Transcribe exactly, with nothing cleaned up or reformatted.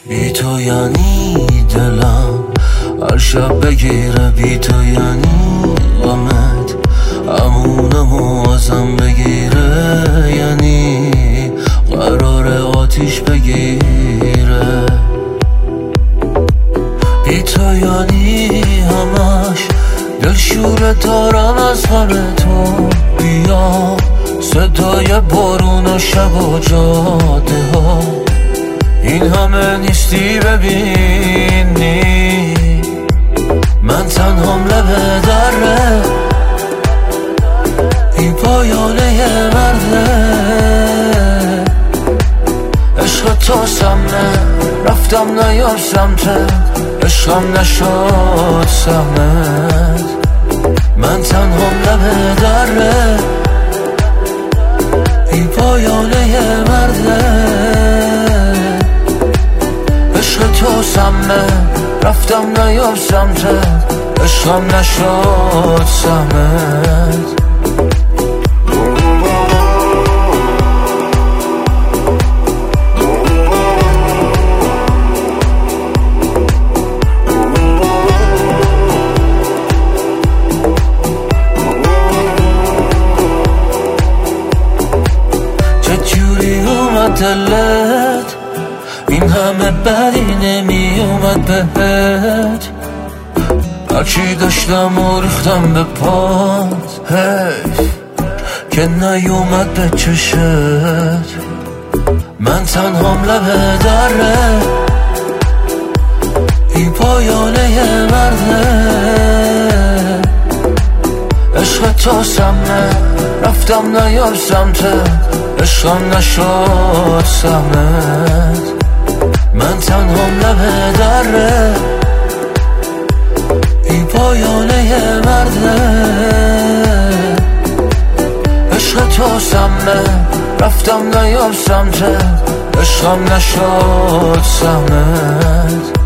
بی تو یعنی دلم هر شب بگیره، بی تو یعنی غمت همونمو ازم بگیره، یعنی قرار آتیش بگیره. بی تو یعنی همش دلشوره دارم از غم تو، بیا صدای بارون و شب و جاده ها، این همه نیستی ببینی من تنهام لبه دره، این پایانه مرده. عشق تو سمنه رفتم نیار سمتت، عشقم نشد سهمت، من تنهام لبه دره، این پایانه مرده. عشق تو سمنه رفتم نیار سمتت، عشقم نشد سهمت. چجوری اومد دلت این همه بدی نمی اومد بهت، هرچی داشتم و ریختم به پات، حیف که نیومد به چشت، من تنهام لبه دره، این پایانه مرده. عشق تو سمنه رفتم نیار سمتت، عشقم نشد سهمت، من تنهام لبه دره، این پایانه مرده. عشق تو سمنه رفتم نیار سمتت، عشقم نشد سهمت.